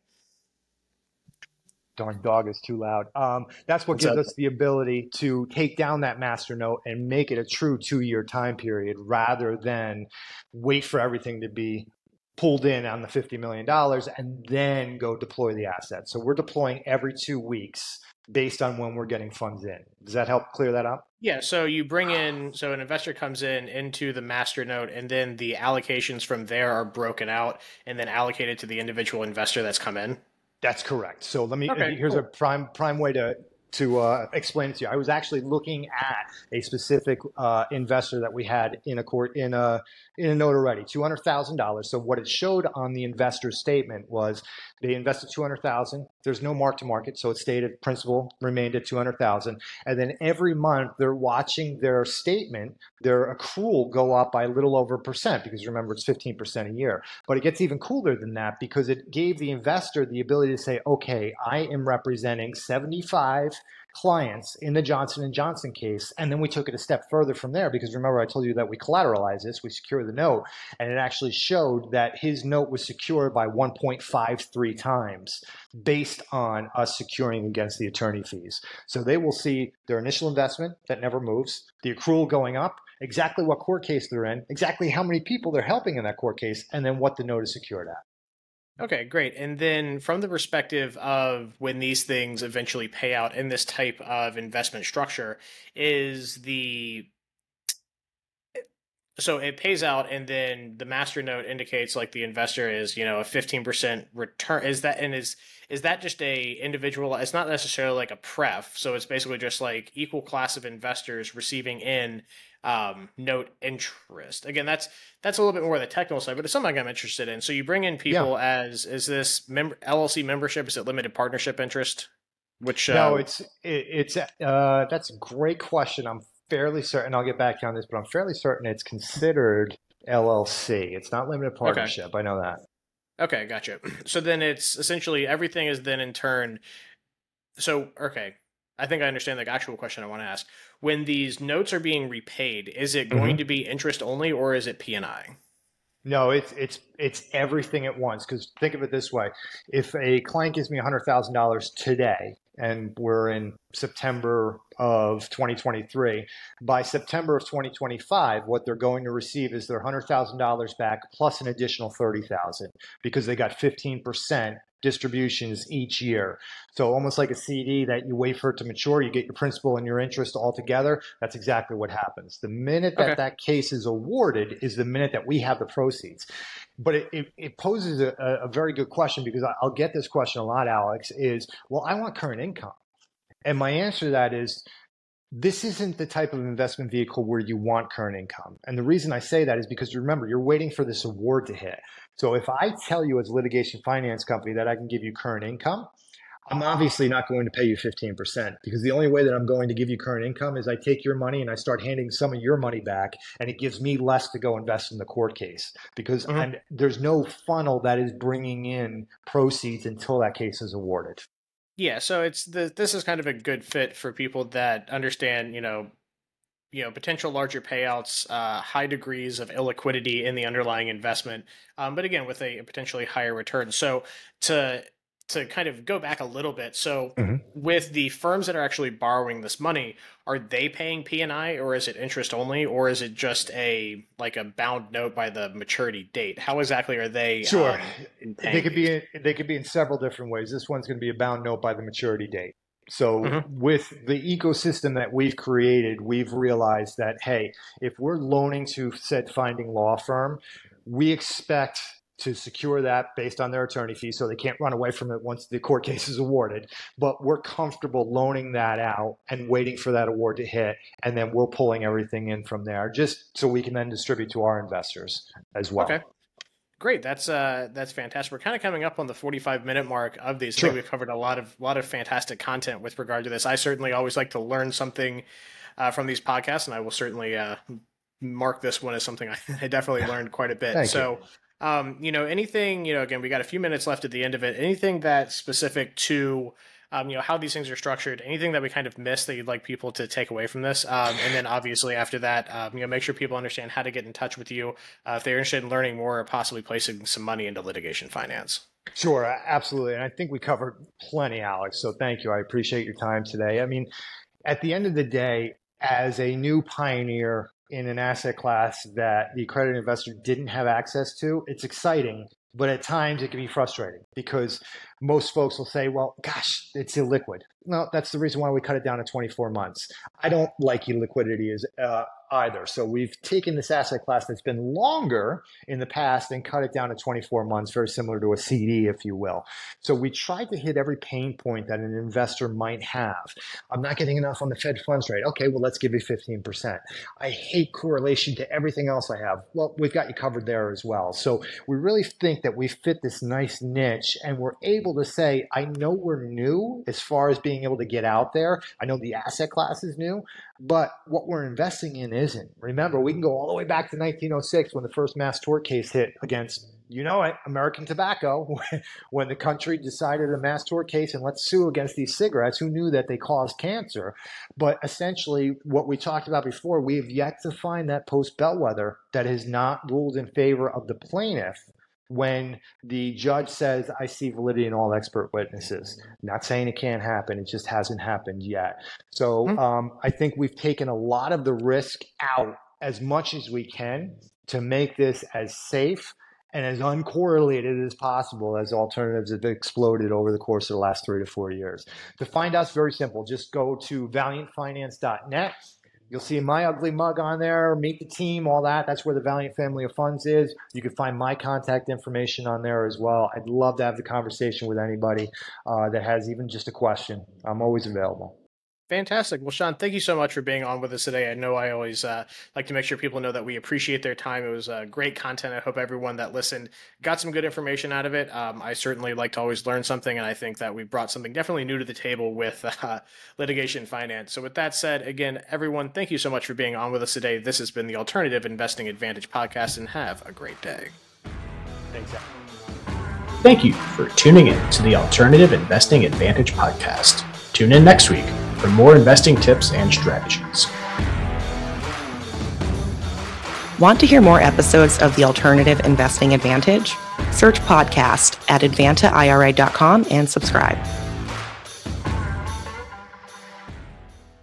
[SPEAKER 3] Darn dog is too loud. Um, that's what
[SPEAKER 2] It's
[SPEAKER 3] gives
[SPEAKER 2] okay.
[SPEAKER 3] us the ability to take down that master note and make it a true two-year time period rather than wait for everything to be pulled in on the fifty million dollars and then go deploy the assets. So we're deploying every two weeks based on when we're getting funds in. Does that help clear that up?
[SPEAKER 2] Yeah, so you bring in, so an investor comes in into the master note, and then the allocations from there are broken out and then allocated to the individual investor that's come in.
[SPEAKER 3] That's correct. So let me,
[SPEAKER 2] Okay,
[SPEAKER 3] here's
[SPEAKER 2] cool.
[SPEAKER 3] a prime prime way to to uh, explain it to you. I was actually looking at a specific uh, investor that we had in a court in a in a note already, two hundred thousand dollars. So what it showed on the investor statement was they invested two hundred thousand dollars. There's no mark to market, so it stated principal remained at two hundred thousand dollars. And then every month they're watching their statement, their accrual go up by a little over a percent because remember it's fifteen percent a year. But it gets even cooler than that because it gave the investor the ability to say, okay, I am representing seventy-five clients in the Johnson and Johnson case. And then we took it a step further from there because remember I told you that we collateralize this, we secure the note, and it actually showed that his note was secured by one point five three times based on us securing against the attorney fees. So they will see their initial investment that never moves, the accrual going up, exactly what court case they're in, exactly how many people they're helping in that court case, and then what the note is secured at.
[SPEAKER 2] Okay, great. And then from the perspective of when these things eventually pay out in this type of investment structure, is the so it pays out and then the master note indicates like the investor is, you know, a fifteen percent return. Is that and is is that just a individual? It's not necessarily like a pref. So it's basically just like equal class of investors receiving in um, note interest. Again, that's that's a little bit more of the technical side, but it's something I'm interested in. So you bring in people
[SPEAKER 3] Yeah.
[SPEAKER 2] as is this mem- L L C membership? Is it limited partnership interest? Which
[SPEAKER 3] No,
[SPEAKER 2] uh,
[SPEAKER 3] it's it, it's uh, that's a great question. I'm fairly certain. I'll get back to you on this, but I'm fairly certain it's considered L L C. It's not limited
[SPEAKER 2] okay.
[SPEAKER 3] partnership. I know that.
[SPEAKER 2] Okay, gotcha. So then it's essentially everything is then in turn. So, okay, I think I understand the actual question I want to ask. When these notes are being repaid, is it going
[SPEAKER 3] Mhm.
[SPEAKER 2] to be interest only or is it P and I?
[SPEAKER 3] No, it's it's it's everything at once. Because think of it this way: if a client gives me one hundred thousand dollars today, and we're in September of twenty twenty-three, by September of twenty twenty-five, what they're going to receive is their one hundred thousand dollars back plus an additional thirty thousand dollars because they got fifteen percent distributions each year. So almost like a C D that you wait for it to mature, you get your principal and your interest all together. That's exactly what happens. The minute that
[SPEAKER 2] Okay.
[SPEAKER 3] that case is awarded is the minute that we have the proceeds. But it, it, it poses a, a very good question because I'll get this question a lot, Alex, is, well, I want current income. And my answer to that is, this isn't the type of investment vehicle where you want current income. And the reason I say that is because remember, you're waiting for this award to hit. So if I tell you as a litigation finance company that I can give you current income, I'm obviously not going to pay you fifteen percent because the only way that I'm going to give you current income is I take your money and I start handing some of your money back, and it gives me less to go invest in the court case because
[SPEAKER 2] Mhm.
[SPEAKER 3] I'm, there's no funnel that is bringing in proceeds until that case is awarded.
[SPEAKER 2] Yeah, so it's the this is kind of a good fit for people that understand, you know, you know, potential larger payouts, uh, high degrees of illiquidity in the underlying investment, um, but again with a, a potentially higher return. So to to kind of go back a little bit, so
[SPEAKER 3] Mhm.
[SPEAKER 2] with the firms that are actually borrowing this money, are they paying P and I, or is it interest only, or is it just a like a bound note by the maturity date? How exactly are they?
[SPEAKER 3] Sure.
[SPEAKER 2] Um,
[SPEAKER 3] They could
[SPEAKER 2] these?
[SPEAKER 3] be in, they could be in several different ways. This one's going to be a bound note by the maturity date. So
[SPEAKER 2] Mhm.
[SPEAKER 3] with the ecosystem that we've created, we've realized that, hey, if we're loaning to said finding law firm, we expect to secure that based on their attorney fees so they can't run away from it once the court case is awarded. But we're comfortable loaning that out and waiting for that award to hit. And then we're pulling everything in from there just so we can then distribute to our investors as well.
[SPEAKER 2] Okay. Great. That's uh, that's fantastic. We're kind of coming up on the forty-five minute mark of these.
[SPEAKER 3] Sure.
[SPEAKER 2] I think we've covered a lot of lot of fantastic content with regard to this. I certainly always like to learn something uh, from these podcasts, and I will certainly uh, mark this one as something I, I definitely learned quite a bit.
[SPEAKER 3] Thank
[SPEAKER 2] so,
[SPEAKER 3] you.
[SPEAKER 2] um, you know, anything, you know, again, we got a few minutes left at the end of it. Anything that's specific to Um, you know, how these things are structured, anything that we kind of missed that you'd like people to take away from this. Um, and then obviously after that, um, you know, make sure people understand how to get in touch with you uh, if they're interested in learning more or possibly placing some money into litigation finance.
[SPEAKER 3] Sure, absolutely. And I think we covered plenty, Alex. So thank you. I appreciate your time today. I mean, at the end of the day, as a new pioneer in an asset class that the accredited investor didn't have access to, it's exciting. But at times it can be frustrating because most folks will say, well, gosh, it's illiquid. No, that's the reason why we cut it down to twenty-four months. I don't like illiquidity as, uh, either. So we've taken this asset class that's been longer in the past and cut it down to twenty-four months, very similar to a C D, if you will. So we tried to hit every pain point that an investor might have. I'm not getting enough on the Fed funds rate. Okay, well, let's give you fifteen percent. I hate correlation to everything else I have. Well, we've got you covered there as well. So we really think that we fit this nice niche and we're able to say, I know we're new as far as being able to get out there. I know the asset class is new, but what we're investing in isn't. Remember, we can go all the way back to nineteen oh six when the first mass tort case hit against, you know it, American Tobacco, when the country decided a mass tort case and let's sue against these cigarettes. Who knew that they caused cancer? But essentially, what we talked about before, we have yet to find that post-bellwether that has not ruled in favor of the plaintiff when the judge says, I see validity in all expert witnesses. Not saying it can't happen. It just hasn't happened yet. So mm-hmm. um, I think we've taken a lot of the risk out as much as we can to make this as safe and as uncorrelated as possible as alternatives have exploded over the course of the last three to four years. To find out, it's very simple. Just go to valiant finance dot net. You'll see my ugly mug on there, meet the team, all that. That's where the Valiant family of funds is. You can find my contact information on there as well. I'd love to have the conversation with anybody uh, that has even just a question. I'm always available.
[SPEAKER 2] Fantastic. Well, Sean, thank you so much for being on with us today. I know I always uh, like to make sure people know that we appreciate their time. It was uh, great content. I hope everyone that listened got some good information out of it. Um, I certainly like to always learn something, and I think that we brought something definitely new to the table with uh, litigation finance. So with that said, again, everyone, thank you so much for being on with us today. This has been the Alternative Investing Advantage podcast, and have a great day.
[SPEAKER 3] Thanks, Al.
[SPEAKER 2] Thank you for tuning in to the Alternative Investing Advantage podcast. Tune in next week for more investing tips and strategies.
[SPEAKER 1] Want to hear more episodes of the Alternative Investing Advantage? Search podcast at advanta I R A dot com and subscribe.